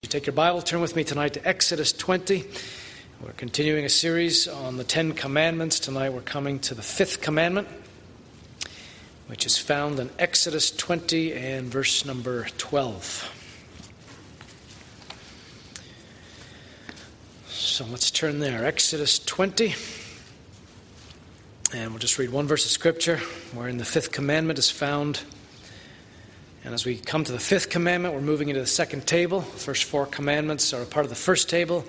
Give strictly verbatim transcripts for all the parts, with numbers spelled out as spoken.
You take your Bible, turn with me tonight to Exodus twenty. We're continuing a series on the Ten Commandments. Tonight we're coming to the fifth commandment, which is found in Exodus twenty and verse number twelve. So let's turn there. Exodus twenty. And we'll just read one verse of Scripture wherein the fifth commandment is found. And as we come to the fifth commandment, we're moving into the second table. The first four commandments are a part of the first table,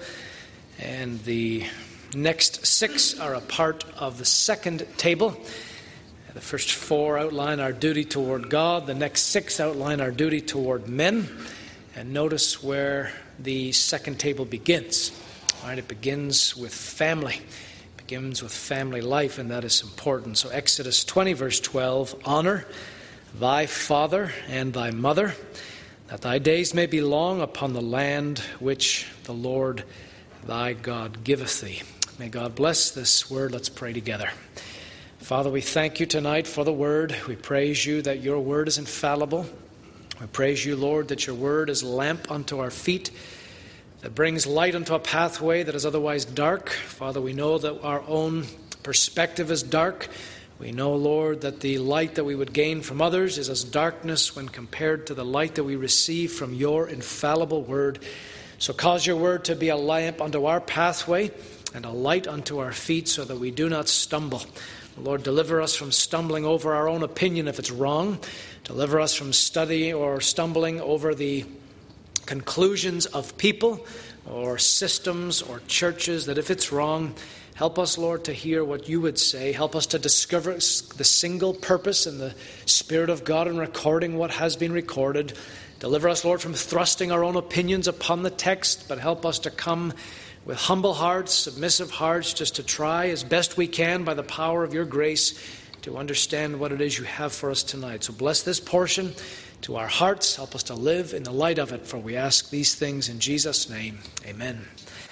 and the next six are a part of the second table. The first four outline our duty toward God. The next six outline our duty toward men. And notice where the second table begins. All right, it begins with family. It begins with family life, and that is important. So Exodus twenty, verse twelve, honor thy father and thy mother, that thy days may be long upon the land which the Lord thy God giveth thee. May God bless this word. Let's pray together. Father, we thank you tonight for the word. We praise you that your word is infallible. We praise you, Lord, that your word is a lamp unto our feet, that brings light unto a pathway that is otherwise dark. Father, we know that our own perspective is dark. We know, Lord, that the light that we would gain from others is as darkness when compared to the light that we receive from your infallible word. So cause your word to be a lamp unto our pathway and a light unto our feet so that we do not stumble. Lord, deliver us from stumbling over our own opinion if it's wrong. Deliver us from studying or stumbling over the conclusions of people or systems or churches that if it's wrong, help us, Lord, to hear what you would say. Help us to discover the single purpose in the Spirit of God in recording what has been recorded. Deliver us, Lord, from thrusting our own opinions upon the text, but help us to come with humble hearts, submissive hearts, just to try as best we can by the power of your grace to understand what it is you have for us tonight. So bless this portion to our hearts. Help us to live in the light of it, for we ask these things in Jesus' name. Amen.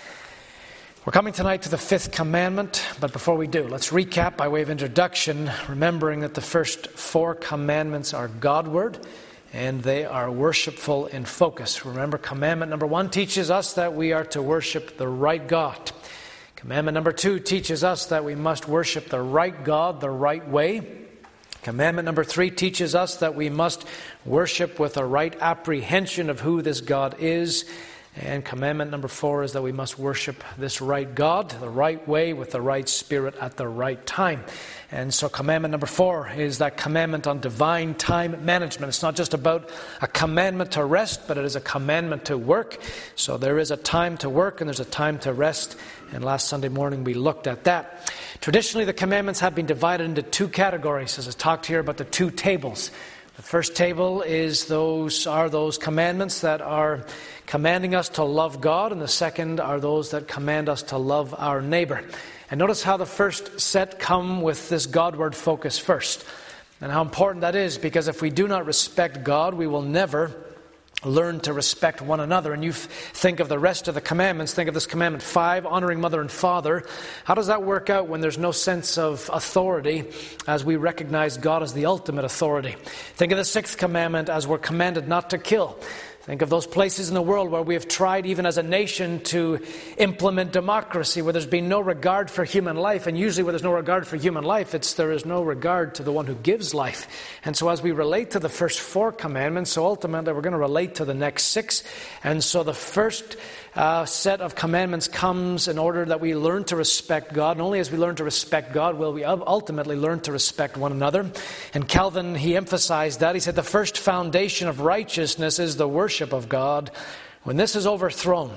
We're coming tonight to the fifth commandment, but before we do, let's recap by way of introduction, remembering that the first four commandments are Godward, and they are worshipful in focus. Remember, commandment number one teaches us that we are to worship the right God. Commandment number two teaches us that we must worship the right God the right way. Commandment number three teaches us that we must worship with a right apprehension of who this God is. And commandment number four is that we must worship this right God the right way with the right spirit at the right time. And so commandment number four is that commandment on divine time management. It's not just about a commandment to rest, but it is a commandment to work. So there is a time to work and there's a time to rest. And last Sunday morning we looked at that. Traditionally, the commandments have been divided into two categories. As I talked here about the two tables. The first table is those are those commandments that are commanding us to love God, and the second are those that command us to love our neighbor. And notice how the first set come with this Godward focus first, and how important that is, because if we do not respect God, we will never learn to respect one another. And you think of the rest of the commandments. Think of this commandment five, honoring mother and father. How does that work out when there's no sense of authority as we recognize God as the ultimate authority? Think of the sixth commandment as we're commanded not to kill. Think of those places in the world where we have tried, even as a nation, to implement democracy, where there's been no regard for human life. And usually where there's no regard for human life, it's there is no regard to the one who gives life. And so as we relate to the first four commandments, so ultimately we're going to relate to the next six. And so the first uh, set of commandments comes in order that we learn to respect God. And only as we learn to respect God will we ultimately learn to respect one another. And Calvin, he emphasized that. He said the first foundation of righteousness is the worship of God. When this is overthrown,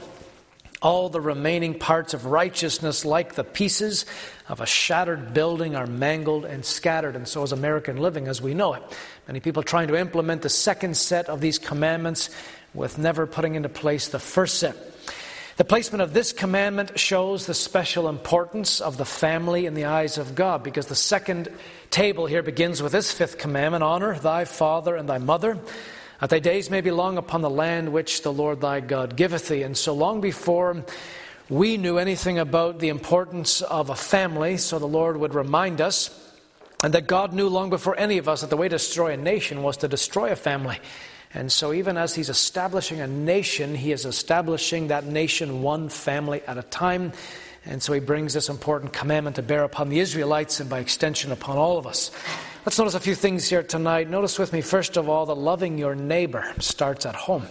all the remaining parts of righteousness, like the pieces of a shattered building, are mangled and scattered. And so is American living as we know it. Many people trying to implement the second set of these commandments with never putting into place the first set. The placement of this commandment shows the special importance of the family in the eyes of God, because the second table here begins with this fifth commandment: honor thy father and thy mother, that thy days may be long upon the land which the Lord thy God giveth thee. And so long before we knew anything about the importance of a family, so the Lord would remind us, and that God knew long before any of us that the way to destroy a nation was to destroy a family. And so even as he's establishing a nation, he is establishing that nation one family at a time. And so he brings this important commandment to bear upon the Israelites and by extension upon all of us. Let's notice a few things here tonight. Notice with me, first of all, that loving your neighbor starts at home.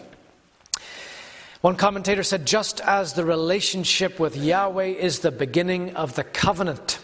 One commentator said, just as the relationship with Yahweh is the beginning of the covenant,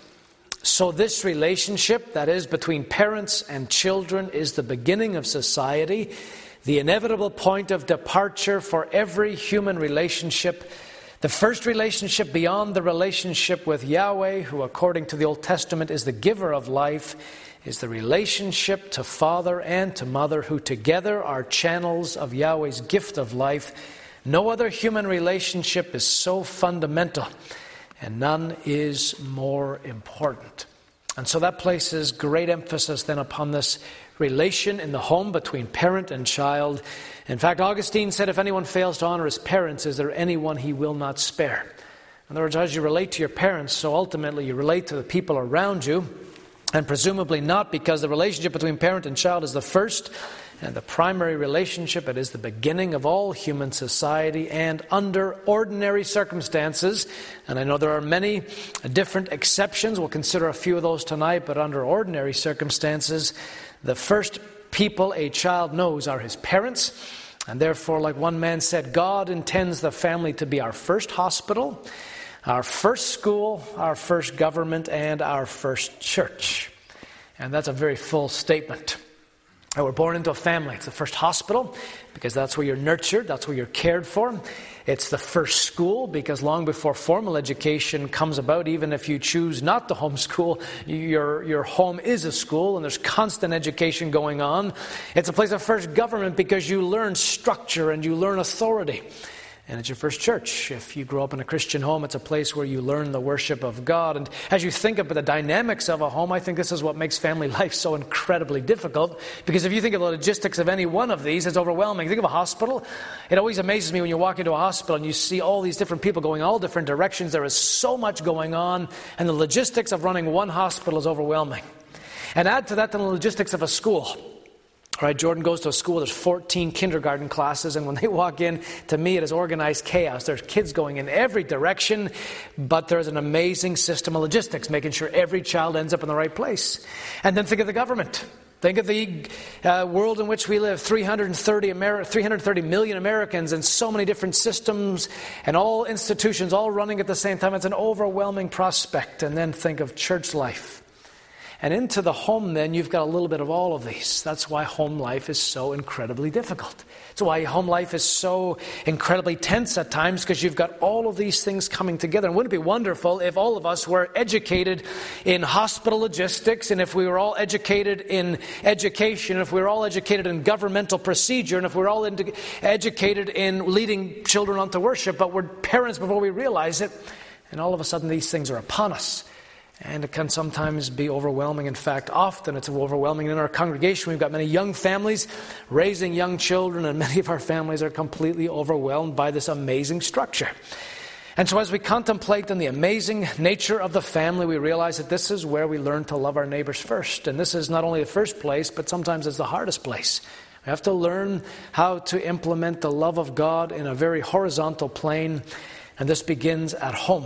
so this relationship, that is between parents and children, is the beginning of society, the inevitable point of departure for every human relationship. The first relationship beyond the relationship with Yahweh, who according to the Old Testament is the giver of life, is the relationship to father and to mother, who together are channels of Yahweh's gift of life. No other human relationship is so fundamental, and none is more important. And so that places great emphasis then upon this relation in the home between parent and child. In fact, Augustine said, if anyone fails to honor his parents, is there anyone he will not spare? In other words, as you relate to your parents, so ultimately you relate to the people around you, and presumably not, because the relationship between parent and child is the first and the primary relationship. It is the beginning of all human society, and under ordinary circumstances, and I know there are many different exceptions, we'll consider a few of those tonight, but under ordinary circumstances, the first people a child knows are his parents. And therefore, like one man said, God intends the family to be our first hospital, our first school, our first government, and our first church. And that's a very full statement. We're born into a family. It's the first hospital because that's where you're nurtured, that's where you're cared for. It's the first school because long before formal education comes about, even if you choose not to homeschool, your, your home is a school and there's constant education going on. It's a place of first government because you learn structure and you learn authority. And it's your first church. If you grow up in a Christian home, it's a place where you learn the worship of God. And as you think about the dynamics of a home, I think this is what makes family life so incredibly difficult. Because if you think of the logistics of any one of these, it's overwhelming. Think of a hospital. It always amazes me when you walk into a hospital and you see all these different people going all different directions. There is so much going on. And the logistics of running one hospital is overwhelming. And add to that the logistics of a school. Right, Jordan goes to a school, there's fourteen kindergarten classes, and when they walk in, to me it is organized chaos. There's kids going in every direction, but there's an amazing system of logistics, making sure every child ends up in the right place. And then think of the government. Think of the uh, world in which we live, three hundred thirty, Ameri- three hundred thirty million Americans, and so many different systems, and all institutions all running at the same time. It's an overwhelming prospect. And then think of church life. And into the home, then, you've got a little bit of all of these. That's why home life is so incredibly difficult. That's why home life is so incredibly tense at times, because you've got all of these things coming together. And wouldn't it be wonderful if all of us were educated in hospital logistics, and if we were all educated in education, if we were all educated in governmental procedure, and if we were all into, educated in leading children onto worship, but we're parents before we realize it, and all of a sudden these things are upon us. And it can sometimes be overwhelming. In fact, often it's overwhelming. In our congregation, we've got many young families raising young children, and many of our families are completely overwhelmed by this amazing structure. And so as we contemplate on the amazing nature of the family, we realize that this is where we learn to love our neighbors first. And this is not only the first place, but sometimes it's the hardest place. We have to learn how to implement the love of God in a very horizontal plane, and this begins at home.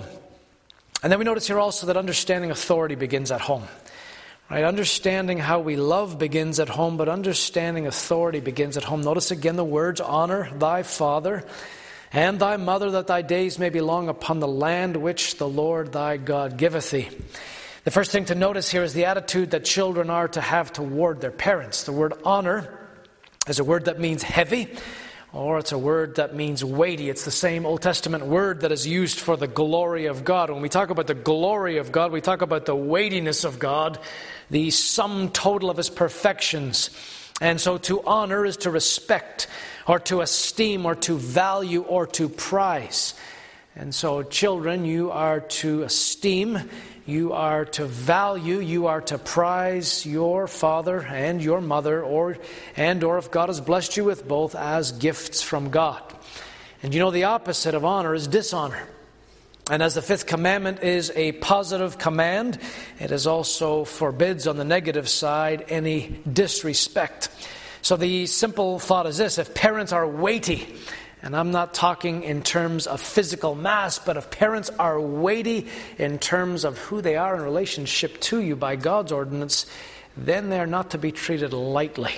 And then we notice here also that understanding authority begins at home. Right? Understanding how we love begins at home, but understanding authority begins at home. Notice again the words, honor thy father and thy mother, that thy days may be long upon the land which the Lord thy God giveth thee. The first thing to notice here is the attitude that children are to have toward their parents. The word honor is a word that means heavy, or it's a word that means weighty. It's the same Old Testament word that is used for the glory of God. When we talk about the glory of God, we talk about the weightiness of God, the sum total of His perfections. And so to honor is to respect, or to esteem, or to value, or to prize. And so children, you are to esteem, you are to value, you are to prize your father and your mother, or and or if God has blessed you with both, as gifts from God. And you know the opposite of honor is dishonor. And as the fifth commandment is a positive command, it is also forbids on the negative side any disrespect. So the simple thought is this: if parents are weighty, and I'm not talking in terms of physical mass, but if parents are weighty in terms of who they are in relationship to you by God's ordinance, then they're not to be treated lightly.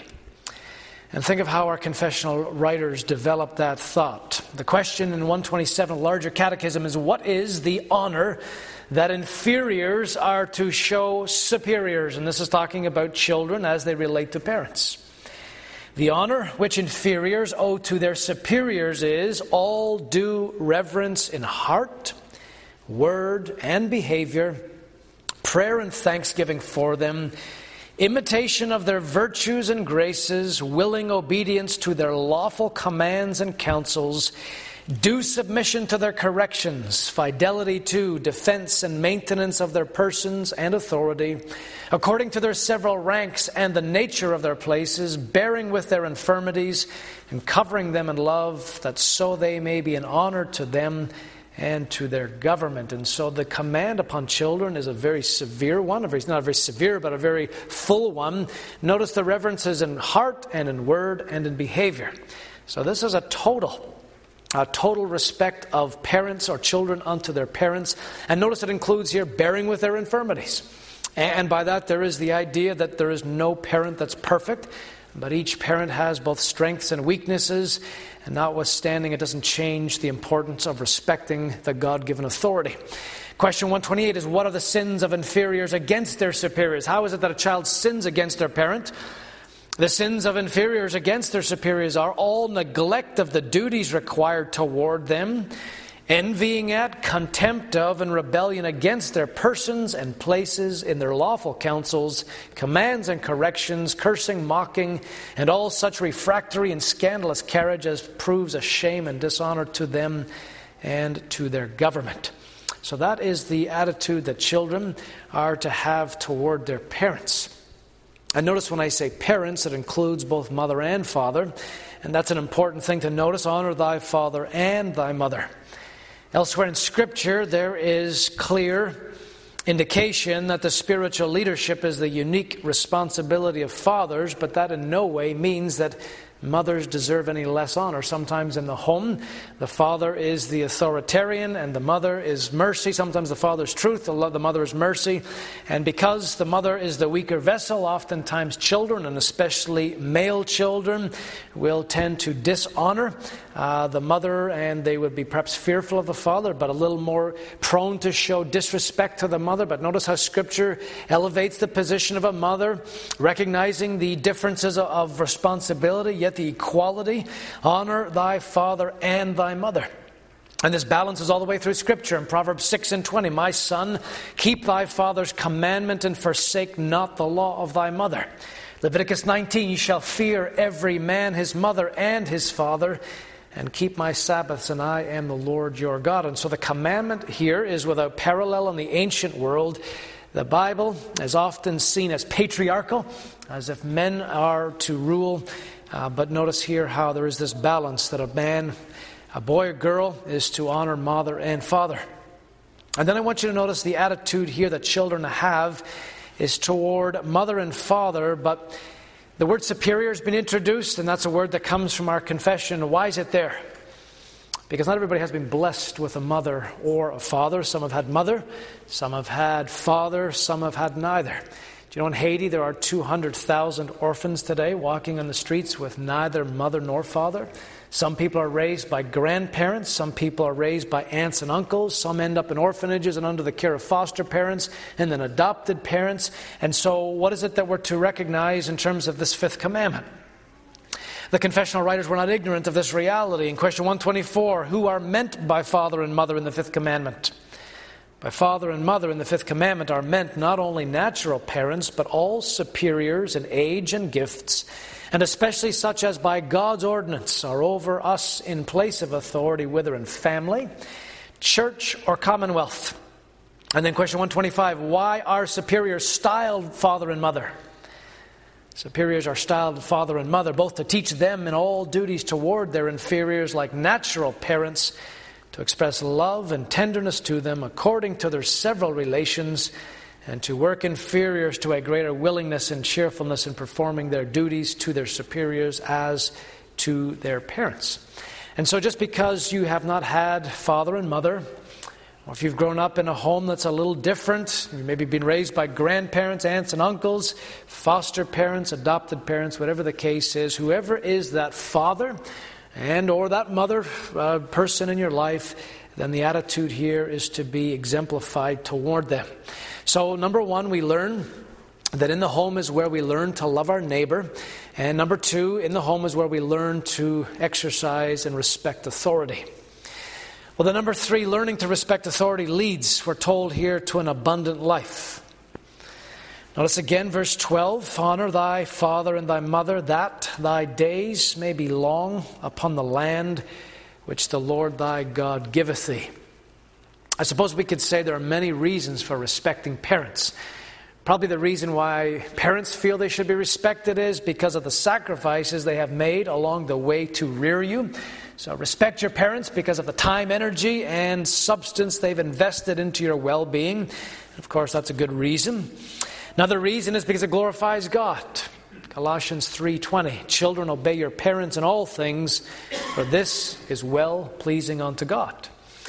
And think of how our confessional writers developed that thought. The question in one twenty-seven, Larger Catechism, is what is the honor that inferiors are to show superiors? And this is talking about children as they relate to parents. The honor which inferiors owe to their superiors is all due reverence in heart, word, and behavior, prayer and thanksgiving for them, imitation of their virtues and graces, willing obedience to their lawful commands and counsels, due submission to their corrections, fidelity to, defense and maintenance of their persons and authority, according to their several ranks and the nature of their places, bearing with their infirmities and covering them in love, that so they may be an honor to them and to their government. And so the command upon children is a very severe one. It's not very severe, but a very full one. Notice the reverences in heart and in word and in behavior. So this is a total A total respect of parents or children unto their parents. And notice it includes here bearing with their infirmities. And by that there is the idea that there is no parent that's perfect, but each parent has both strengths and weaknesses. And notwithstanding, it doesn't change the importance of respecting the God-given authority. Question one twenty-eight is, what are the sins of inferiors against their superiors? How is it that a child sins against their parent? The sins of inferiors against their superiors are all neglect of the duties required toward them, envying at, contempt of, and rebellion against their persons and places in their lawful counsels, commands and corrections, cursing, mocking, and all such refractory and scandalous carriage as proves a shame and dishonor to them and to their government. So that is the attitude that children are to have toward their parents. And notice when I say parents, it includes both mother and father. And that's an important thing to notice. Honor thy father and thy mother. Elsewhere in Scripture, there is clear indication that the spiritual leadership is the unique responsibility of fathers, but that in no way means that mothers deserve any less honor. Sometimes in the home, the father is the authoritarian and the mother is mercy. Sometimes the father is truth, the mother is mercy. And because the mother is the weaker vessel, oftentimes children, and especially male children, will tend to dishonor uh, the mother, and they would be perhaps fearful of the father, but a little more prone to show disrespect to the mother. But notice how Scripture elevates the position of a mother, recognizing the differences of responsibility, yet the equality. Honor thy father and thy mother. And this balances all the way through Scripture. In Proverbs six and twenty, my son, keep thy father's commandment and forsake not the law of thy mother. Leviticus nineteen, you shall fear every man his mother and his father, and keep my Sabbaths, and I am the Lord your God. And so the commandment here is without parallel in the ancient world. The Bible is often seen as patriarchal, as if men are to rule. Uh, but notice here how there is this balance that a man, a boy or girl, is to honor mother and father. And then I want you to notice the attitude here that children have is toward mother and father, but the word superior has been introduced, and that's a word that comes from our confession. Why is it there? Because not everybody has been blessed with a mother or a father. Some have had mother, some have had father, some have had neither. Do you know in Haiti there are two hundred thousand orphans today walking on the streets with neither mother nor father? Some people are raised by grandparents. Some people are raised by aunts and uncles. Some end up in orphanages and under the care of foster parents and then adopted parents. And so what is it that we're to recognize in terms of this fifth commandment? The confessional writers were not ignorant of this reality. In question one twenty-four, who are meant by father and mother in the fifth commandment? By father and mother in the fifth commandment are meant not only natural parents, but all superiors in age and gifts, and especially such as by God's ordinance are over us in place of authority, whether in family, church, or commonwealth. And then question one twenty-five, why are superiors styled father and mother? Superiors are styled father and mother, both to teach them in all duties toward their inferiors like natural parents, to express love and tenderness to them according to their several relations, and to work inferiors to a greater willingness and cheerfulness in performing their duties to their superiors as to their parents. And so just because you have not had father and mother, or if you've grown up in a home that's a little different, you maybe been raised by grandparents, aunts and uncles, foster parents, adopted parents, whatever the case is, whoever is that father and or that mother uh, person in your life, then the attitude here is to be exemplified toward them. So number one, we learn that in the home is where we learn to love our neighbor. And number two, in the home is where we learn to exercise and respect authority. Well, the number three, learning to respect authority leads, we're told here, to an abundant life. Notice again verse twelve, honor thy father and thy mother, that thy days may be long upon the land which the Lord thy God giveth thee. I suppose we could say there are many reasons for respecting parents. Probably the reason why parents feel they should be respected is because of the sacrifices they have made along the way to rear you. So respect your parents because of the time, energy, and substance they've invested into your well-being. Of course, that's a good reason. Another reason is because it glorifies God. Colossians three twenty, children, obey your parents in all things, for this is well-pleasing unto God.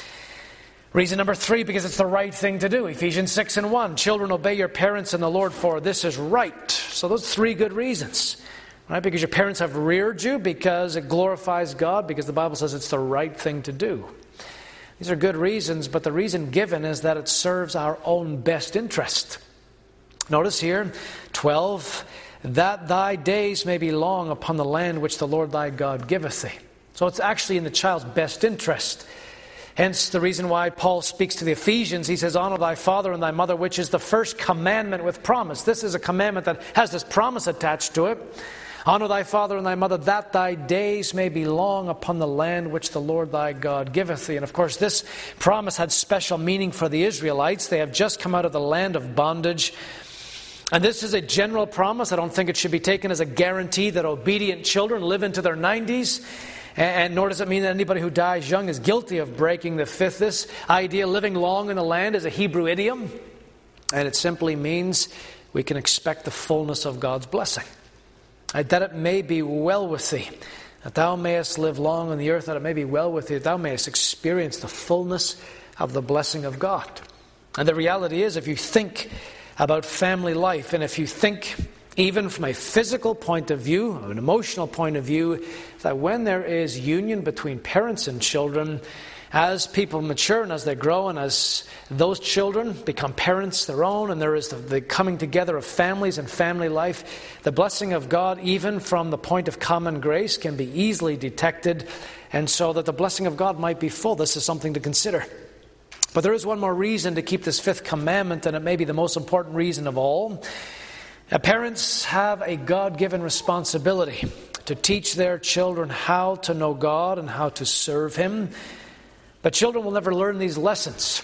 Reason number three, because it's the right thing to do. Ephesians six and one, children, obey your parents in the Lord, for this is right. So those three good reasons. Right? Because your parents have reared you, because it glorifies God, because the Bible says it's the right thing to do. These are good reasons, but the reason given is that it serves our own best interest. Notice here, twelve, that thy days may be long upon the land which the Lord thy God giveth thee. So it's actually in the child's best interest. Hence the reason why Paul speaks to the Ephesians. He says, honor thy father and thy mother, which is the first commandment with promise. This is a commandment that has this promise attached to it. Honor thy father and thy mother, that thy days may be long upon the land which the Lord thy God giveth thee. And of course, this promise had special meaning for the Israelites. They have just come out of the land of bondage. And this is a general promise. I don't think it should be taken as a guarantee that obedient children live into their nineties. And nor does it mean that anybody who dies young is guilty of breaking the fifth. This idea, living long in the land, is a Hebrew idiom. And it simply means we can expect the fullness of God's blessing. That it may be well with thee, that thou mayest live long on the earth, that it may be well with thee, that thou mayest experience the fullness of the blessing of God. And the reality is, if you think about family life, and if you think even from a physical point of view, an emotional point of view, that when there is union between parents and children, as people mature and as they grow and as those children become parents their own, and there is the, the coming together of families and family life, the blessing of God, even from the point of common grace, can be easily detected, and so that the blessing of God might be full. This is something to consider. But there is one more reason to keep this fifth commandment, and it may be the most important reason of all. Now, parents have a God-given responsibility to teach their children how to know God and how to serve Him. But children will never learn these lessons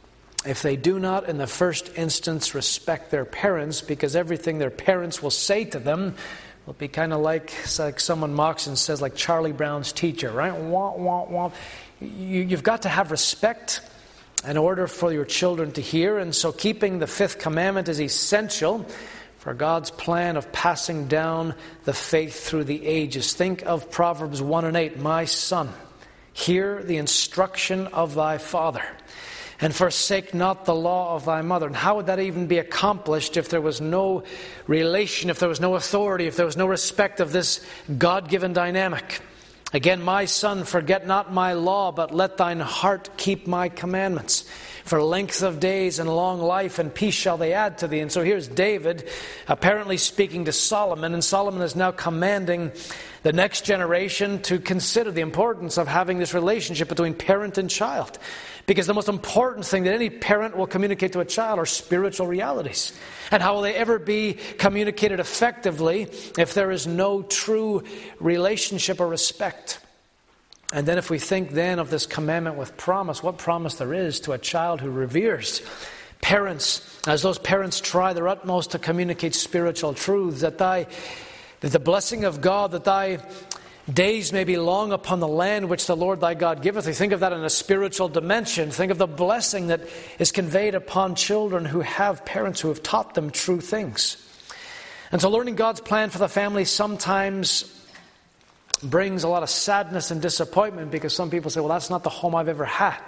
if they do not, in the first instance, respect their parents, because everything their parents will say to them will be kind of like, like someone mocks and says, like Charlie Brown's teacher, right? Wah, wah, wah. You, you've got to have respect in order for your children to hear. And so keeping the fifth commandment is essential for God's plan of passing down the faith through the ages. Think of Proverbs one and eight, my son, hear the instruction of thy father, and forsake not the law of thy mother. And how would that even be accomplished if there was no relation, if there was no authority, if there was no respect of this God-given dynamic? Again, my son, forget not my law, but let thine heart keep my commandments. For length of days and long life and peace shall they add to thee. And so here's David apparently speaking to Solomon, and Solomon is now commanding the next generation to consider the importance of having this relationship between parent and child. Because the most important thing that any parent will communicate to a child are spiritual realities. And how will they ever be communicated effectively if there is no true relationship or respect? And then if we think then of this commandment with promise, what promise there is to a child who reveres. Parents, as those parents try their utmost to communicate spiritual truths, that thy, that the blessing of God that thy Days may be long upon the land which the Lord thy God giveth thee. Think of that in a spiritual dimension. Think of the blessing that is conveyed upon children who have parents who have taught them true things. And so learning God's plan for the family sometimes brings a lot of sadness and disappointment, because some people say, well, that's not the home I've ever had.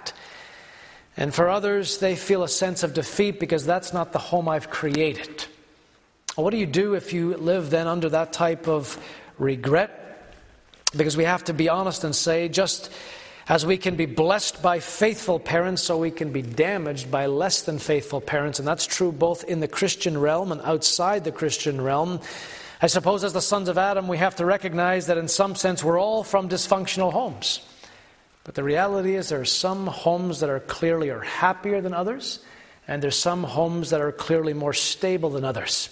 And for others, they feel a sense of defeat because that's not the home I've created. What do you do if you live then under that type of regret? Because we have to be honest and say, just as we can be blessed by faithful parents, so we can be damaged by less than faithful parents. And that's true both in the Christian realm and outside the Christian realm. I suppose as the sons of Adam, we have to recognize that in some sense we're all from dysfunctional homes. But the reality is there are some homes that are clearly are happier than others, and there's some homes that are clearly more stable than others.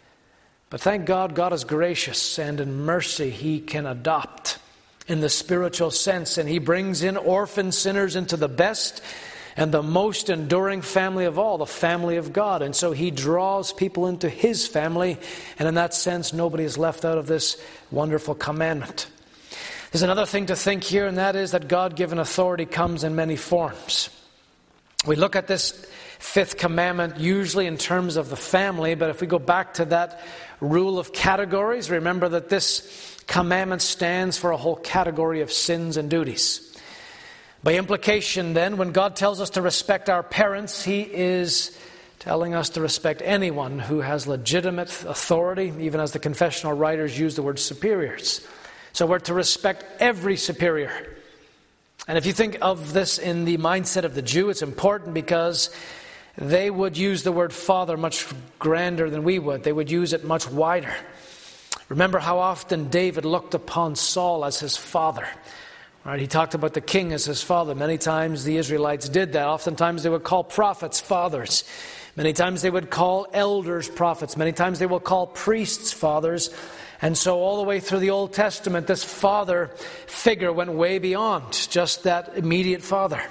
But thank God, God is gracious, and in mercy He can adopt in the spiritual sense, and He brings in orphan sinners into the best and the most enduring family of all, the family of God. And so He draws people into His family, and in that sense, nobody is left out of this wonderful commandment. There's another thing to think here, and that is that God-given authority comes in many forms. We look at this fifth commandment usually in terms of the family, but if we go back to that rule of categories, remember that this commandment stands for a whole category of sins and duties. By implication then, when God tells us to respect our parents, He is telling us to respect anyone who has legitimate authority, even as the confessional writers use the word superiors. So we're to respect every superior. And if you think of this in the mindset of the Jew, it's important because they would use the word father much grander than we would. They would use it much wider. Remember how often David looked upon Saul as his father. Right? He talked about the king as his father. Many times the Israelites did that. Oftentimes they would call prophets fathers. Many times they would call elders prophets. Many times they will call priests fathers. And so all the way through the Old Testament, this father figure went way beyond just that immediate father.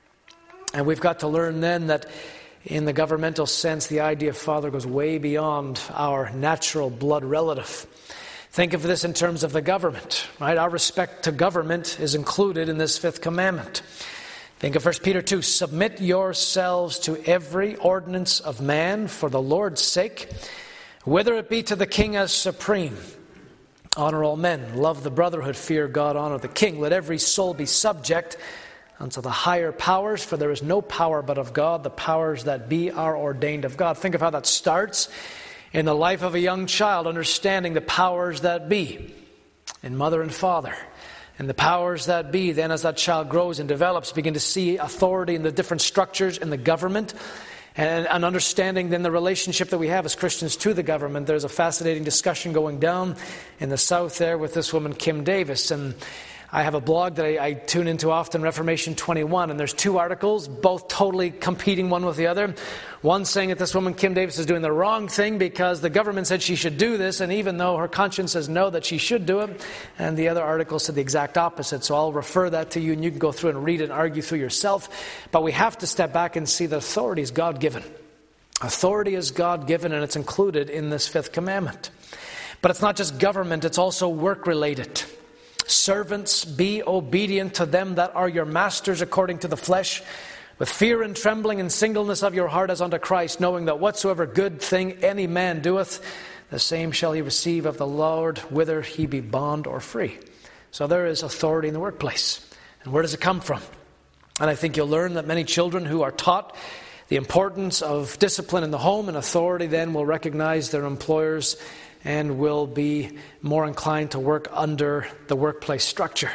And we've got to learn then that in the governmental sense, the idea of father goes way beyond our natural blood relative. Think of this in terms of the government, right? Our respect to government is included in this fifth commandment. Think of First Peter two, submit yourselves to every ordinance of man for the Lord's sake, whether it be to the king as supreme. Honor all men, love the brotherhood, fear God, honor the king. Let every soul be subject unto the higher powers, for there is no power but of God. The powers that be are ordained of God. Think of how that starts in the life of a young child, understanding the powers that be in mother and father. And the powers that be, then as that child grows and develops, begin to see authority in the different structures in the government, and, and understanding then the relationship that we have as Christians to the government. There's a fascinating discussion going down in the South there with this woman, Kim Davis. And I have a blog that I, I tune into often, Reformation twenty-one, and there's two articles, both totally competing one with the other. One saying that this woman, Kim Davis, is doing the wrong thing because the government said she should do this, and even though her conscience says no, that she should do it. And the other article said the exact opposite. So I'll refer that to you, and you can go through and read it and argue through yourself. But we have to step back and see that authority is God-given. Authority is God-given, and it's included in this fifth commandment. But it's not just government, it's also work-related. Servants, be obedient to them that are your masters according to the flesh, with fear and trembling and singleness of your heart as unto Christ, knowing that whatsoever good thing any man doeth, the same shall he receive of the Lord, whether he be bond or free. So there is authority in the workplace. And where does it come from? And I think you'll learn that many children who are taught the importance of discipline in the home and authority then will recognize their employers and will be more inclined to work under the workplace structure.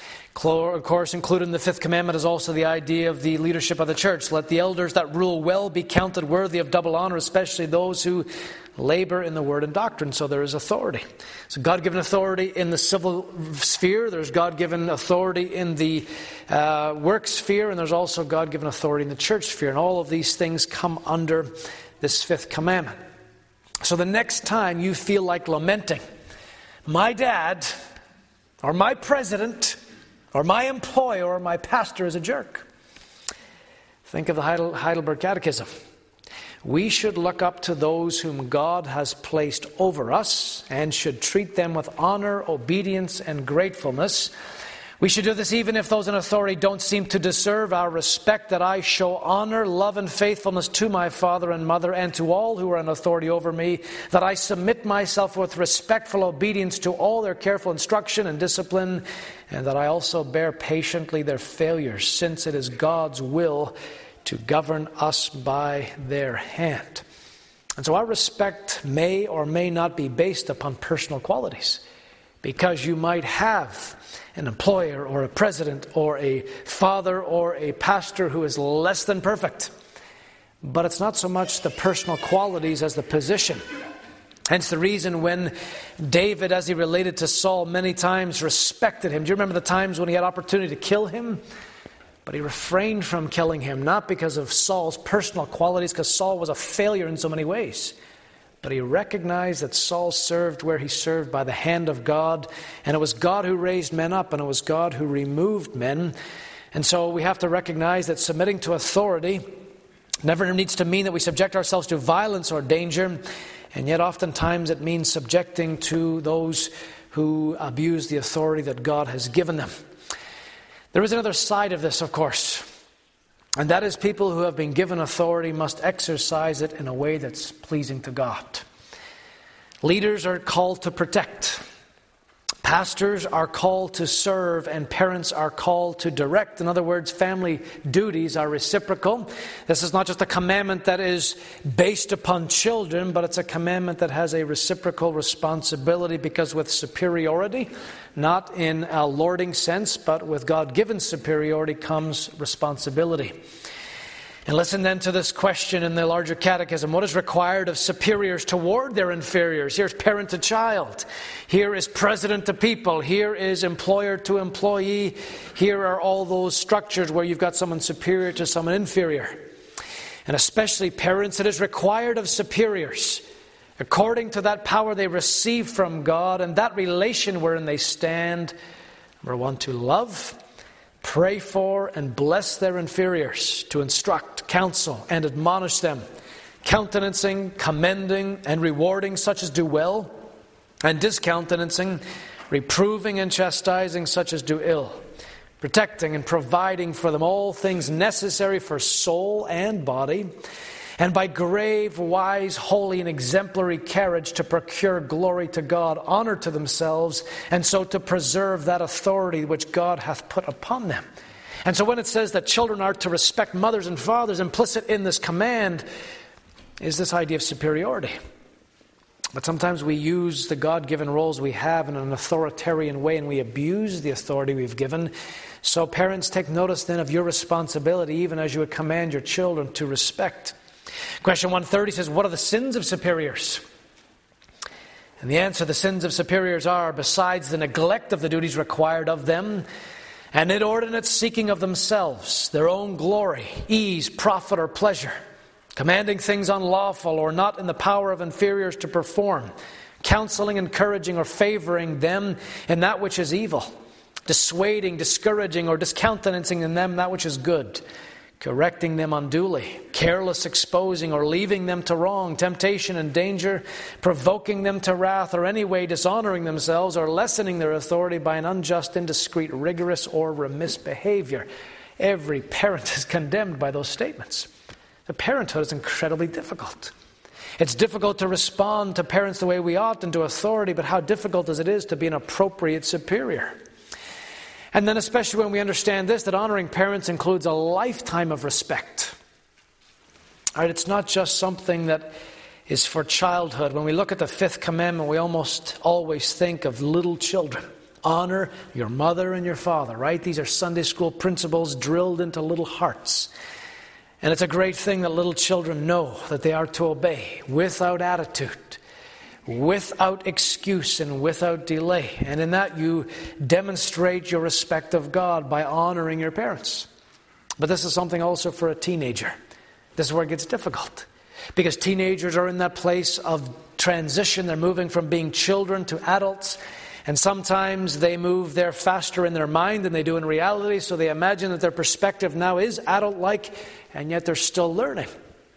Of course, included in the fifth commandment is also the idea of the leadership of the church. Let the elders that rule well be counted worthy of double honor, especially those who labor in the word and doctrine. So there is authority. So God-given authority in the civil sphere. There's God-given authority in the uh, work sphere. And there's also God-given authority in the church sphere. And all of these things come under this fifth commandment. So the next time you feel like lamenting, my dad or my president or my employer or my pastor is a jerk, think of the Heidel, Heidelberg Catechism. we should look up to those whom God has placed over us and should treat them with honor, obedience, and gratefulness. We should do this even if those in authority don't seem to deserve our respect, that I show honor, love, and faithfulness to my father and mother and to all who are in authority over me, that I submit myself with respectful obedience to all their careful instruction and discipline, and that I also bear patiently their failures, since it is God's will to govern us by their hand. And so our respect may or may not be based upon personal qualities, because you might have an employer or a president or a father or a pastor who is less than perfect. But it's not so much the personal qualities as the position. Hence the reason when David, as he related to Saul, many times respected him. Do you remember the times when he had opportunity to kill him? But he refrained from killing him, not because of Saul's personal qualities, because Saul was a failure in so many ways. But he recognized that Saul served where he served by the hand of God, and it was God who raised men up, and it was God who removed men. And so we have to recognize that submitting to authority never needs to mean that we subject ourselves to violence or danger, and yet oftentimes it means subjecting to those who abuse the authority that God has given them. There is another side of this, of course. And that is, people who have been given authority must exercise it in a way that's pleasing to God. Leaders are called to protect. Pastors are called to serve, and parents are called to direct. In other words, family duties are reciprocal. This is not just a commandment that is based upon children, but it's a commandment that has a reciprocal responsibility, because with superiority, not in a lording sense, but with God-given superiority comes responsibility. And listen then to this question in the larger catechism. What is required of superiors toward their inferiors? Here's parent to child. Here is president to people. Here is employer to employee. Here are all those structures where you've got someone superior to someone inferior. And especially parents, it is required of superiors, according to that power they receive from God and that relation wherein they stand, number one, to love, pray for, and bless their inferiors, to instruct, counsel, and admonish them, countenancing, commending, and rewarding such as do well, and discountenancing, reproving and chastising such as do ill, protecting and providing for them all things necessary for soul and body, and by grave, wise, holy, and exemplary carriage to procure glory to God, honor to themselves, and so to preserve that authority which God hath put upon them. And so when it says that children are to respect mothers and fathers, implicit in this command is this idea of superiority. But sometimes we use the God-given roles we have in an authoritarian way, and we abuse the authority we've given. So parents, take notice then of your responsibility, even as you would command your children to respect. Question one thirty says, what are the sins of superiors? And the answer, the sins of superiors are, besides the neglect of the duties required of them, an inordinate seeking of themselves, their own glory, ease, profit, or pleasure, commanding things unlawful or not in the power of inferiors to perform, counseling, encouraging, or favoring them in that which is evil, dissuading, discouraging, or discountenancing in them that which is good, correcting them unduly, careless exposing or leaving them to wrong, temptation and danger, provoking them to wrath, or any way dishonoring themselves or lessening their authority by an unjust, indiscreet, rigorous, or remiss behavior. Every parent is condemned by those statements. The parenthood is incredibly difficult. It's difficult to respond to parents the way we ought and to authority, but how difficult as it is to be an appropriate superior. And then especially when we understand this, that honoring parents includes a lifetime of respect. All right, it's not just something that is for childhood. When we look at the fifth commandment, we almost always think of little children. Honor your mother and your father, right? These are Sunday school principles drilled into little hearts. And it's a great thing that little children know that they are to obey without attitude, without excuse, and without delay. And in that you demonstrate your respect of God by honoring your parents. But this is something also for a teenager. This is where it gets difficult, because teenagers are in that place of transition. They're moving from being children to adults, and sometimes they move there faster in their mind than they do in reality, so they imagine that their perspective now is adult-like, and yet they're still learning.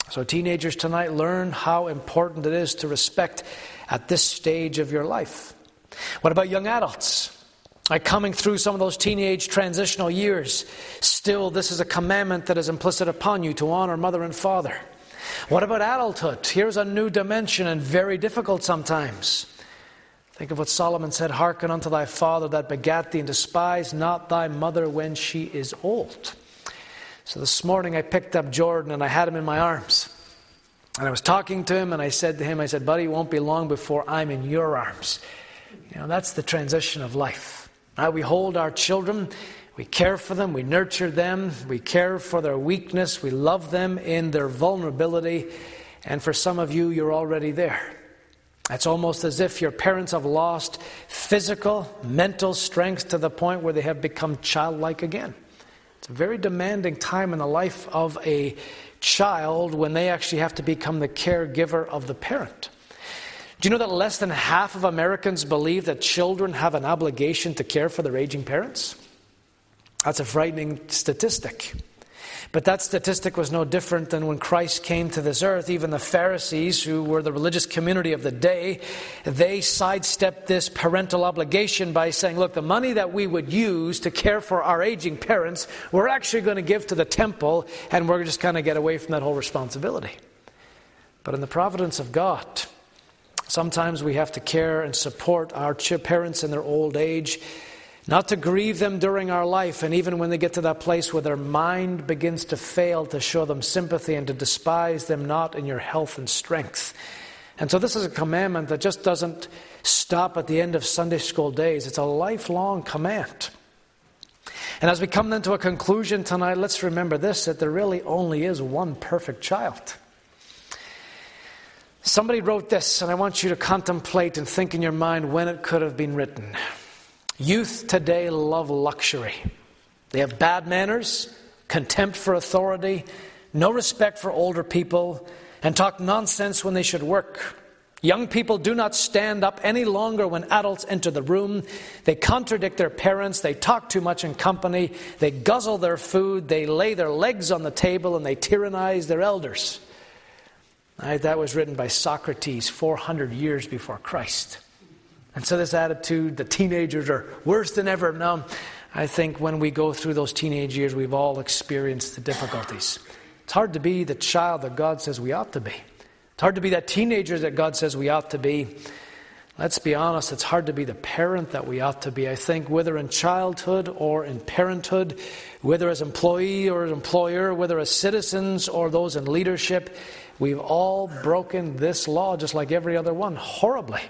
So teenagers tonight, learn how important it is to respect at this stage of your life. What about young adults? Like coming through some of those teenage transitional years, still this is a commandment that is implicit upon you to honor mother and father. What about adulthood? Here's a new dimension and very difficult sometimes. Think of what Solomon said, hearken unto thy father that begat thee, and despise not thy mother when she is old. So this morning I picked up Jordan and I had him in my arms. And I was talking to him and I said to him, I said, buddy, it won't be long before I'm in your arms. You know, that's the transition of life. Now we hold our children, we care for them, we nurture them, we care for their weakness, we love them in their vulnerability. And for some of you, you're already there. It's almost as if your parents have lost physical, mental strength to the point where they have become childlike again. It's a very demanding time in the life of a child when they actually have to become the caregiver of the parent. Do you know that less than half of Americans believe that children have an obligation to care for their aging parents? That's a frightening statistic. But that statistic was no different than when Christ came to this earth. Even the Pharisees, who were the religious community of the day, they sidestepped this parental obligation by saying, look, the money that we would use to care for our aging parents, we're actually going to give to the temple, and we're just going to get away from that whole responsibility. But in the providence of God, sometimes we have to care and support our parents in their old age, not to grieve them during our life, and even when they get to that place where their mind begins to fail, to show them sympathy and to despise them not in your health and strength. And so this is a commandment that just doesn't stop at the end of Sunday school days. It's a lifelong command. And as we come then to a conclusion tonight, let's remember this, that there really only is one perfect child. Somebody wrote this, and I want you to contemplate and think in your mind when it could have been written. Youth today love luxury. They have bad manners, contempt for authority, no respect for older people, and talk nonsense when they should work. Young people do not stand up any longer when adults enter the room. They contradict their parents. They talk too much in company. They guzzle their food. They lay their legs on the table, and they tyrannize their elders. Right, that was written by Socrates four hundred years before Christ. And so this attitude, the teenagers are worse than ever. Now, I think when we go through those teenage years, we've all experienced the difficulties. It's hard to be the child that God says we ought to be. It's hard to be that teenager that God says we ought to be. Let's be honest, it's hard to be the parent that we ought to be. I think whether in childhood or in parenthood, whether as employee or as employer, whether as citizens or those in leadership, we've all broken this law just like every other one, horribly.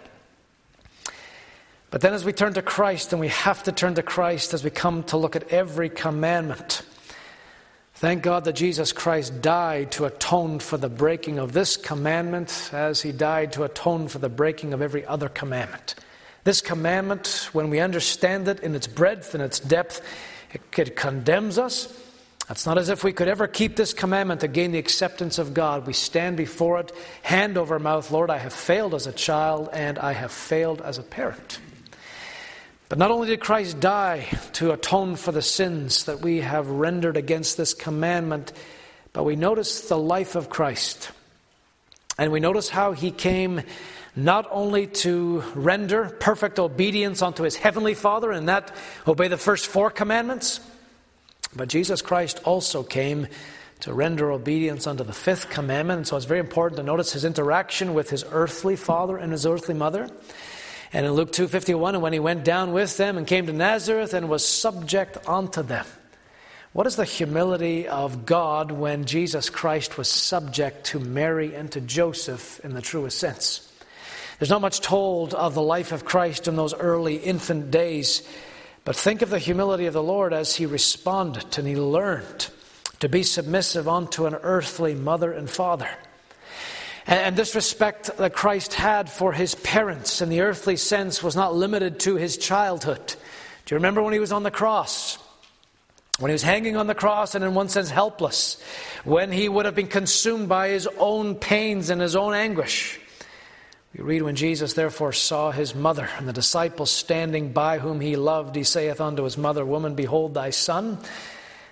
But then as we turn to Christ, and we have to turn to Christ as we come to look at every commandment, thank God that Jesus Christ died to atone for the breaking of this commandment as he died to atone for the breaking of every other commandment. This commandment, when we understand it in its breadth and its depth, it, it condemns us. It's not as if we could ever keep this commandment to gain the acceptance of God. We stand before it, hand over mouth, Lord, I have failed as a child and I have failed as a parent. But not only did Christ die to atone for the sins that we have rendered against this commandment, but we notice the life of Christ. And we notice how he came not only to render perfect obedience unto his heavenly Father, and that obey the first four commandments, but Jesus Christ also came to render obedience unto the fifth commandment. And so it's very important to notice his interaction with his earthly father and his earthly mother. And in Luke two fifty-one, and when he went down with them and came to Nazareth and was subject unto them. What is the humility of God when Jesus Christ was subject to Mary and to Joseph in the truest sense? There's not much told of the life of Christ in those early infant days, but think of the humility of the Lord as he responded and he learned to be submissive unto an earthly mother and father. And this respect that Christ had for his parents in the earthly sense was not limited to his childhood. Do you remember when he was on the cross? When he was hanging on the cross and in one sense helpless. When he would have been consumed by his own pains and his own anguish. We read, when Jesus therefore saw his mother and the disciples standing by whom he loved, he saith unto his mother, Woman, behold thy son.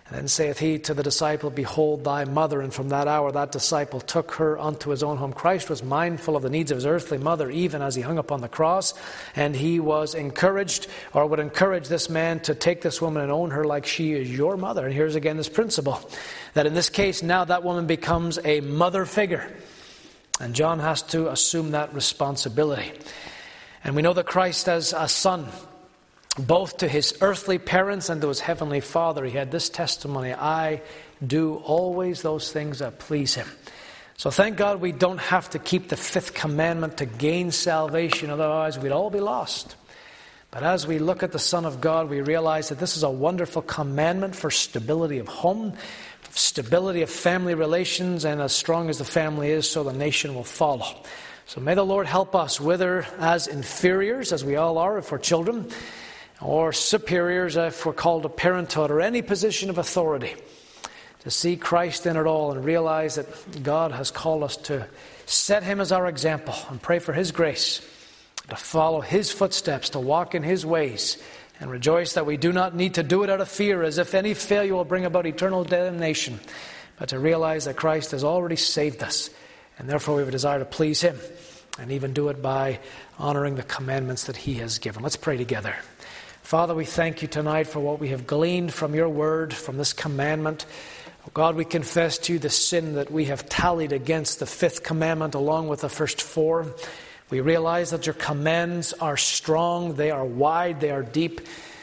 And then saith he to the disciple, Behold thy mother. And from that hour that disciple took her unto his own home. Christ was mindful of the needs of his earthly mother, even as he hung upon the cross. And he was encouraged, or would encourage this man to take this woman and own her like she is your mother. And here's again this principle, that in this case now that woman becomes a mother figure. And John has to assume that responsibility. And we know that Christ as a son, both to his earthly parents and to his heavenly Father, he had this testimony, I do always those things that please him. So thank God we don't have to keep the fifth commandment to gain salvation, otherwise we'd all be lost. But as we look at the Son of God, we realize that this is a wonderful commandment for stability of home, stability of family relations, and as strong as the family is, so the nation will follow. So may the Lord help us, whether as inferiors, as we all are if we're children, or superiors if we're called to parenthood, or any position of authority, to see Christ in it all and realize that God has called us to set him as our example and pray for his grace, to follow his footsteps, to walk in his ways, and rejoice that we do not need to do it out of fear as if any failure will bring about eternal damnation, but to realize that Christ has already saved us, and therefore we have a desire to please him and even do it by honoring the commandments that he has given. Let's pray together. Father, we thank you tonight for what we have gleaned from your word, from this commandment. Oh God, we confess to you the sin that we have tallied against the fifth commandment along with the first four. We realize that your commands are strong, they are wide, they are deep.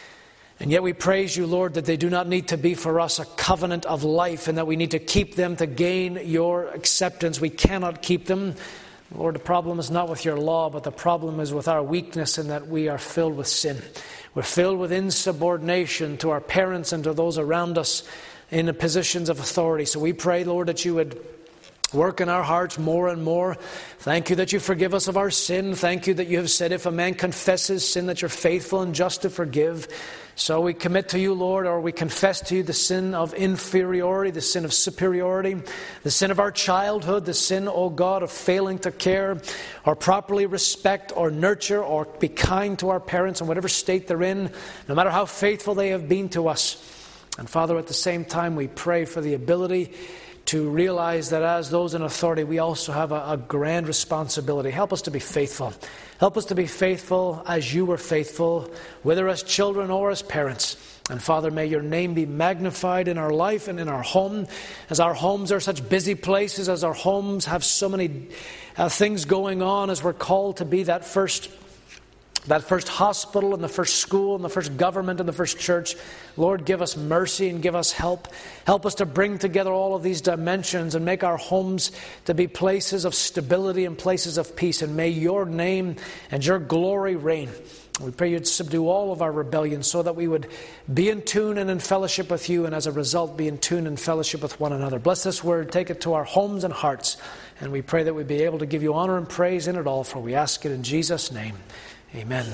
And yet we praise you, Lord, that they do not need to be for us a covenant of life and that we need to keep them to gain your acceptance. We cannot keep them. Lord, the problem is not with your law, but the problem is with our weakness in that we are filled with sin. We're filled with insubordination to our parents and to those around us in the positions of authority. So we pray, Lord, that you would work in our hearts more and more. Thank you that you forgive us of our sin. Thank you that you have said if a man confesses sin that you're faithful and just to forgive. So we commit to you, Lord, or we confess to you the sin of inferiority, the sin of superiority, the sin of our childhood, the sin, oh God, of failing to care or properly respect or nurture or be kind to our parents in whatever state they're in, no matter how faithful they have been to us. And Father, at the same time, we pray for the ability to realize that as those in authority, we also have a, a grand responsibility. Help us to be faithful. Help us to be faithful as you were faithful, whether as children or as parents. And Father, may your name be magnified in our life and in our home. As our homes are such busy places, as our homes have so many uh, things going on, as we're called to be that first That first hospital and the first school and the first government and the first church. Lord, give us mercy and give us help. Help us to bring together all of these dimensions and make our homes to be places of stability and places of peace. And may your name and your glory reign. We pray you'd subdue all of our rebellion so that we would be in tune and in fellowship with you, and as a result be in tune and fellowship with one another. Bless this word, take it to our homes and hearts. And we pray that we'd be able to give you honor and praise in it all, for we ask it in Jesus' name. Amen.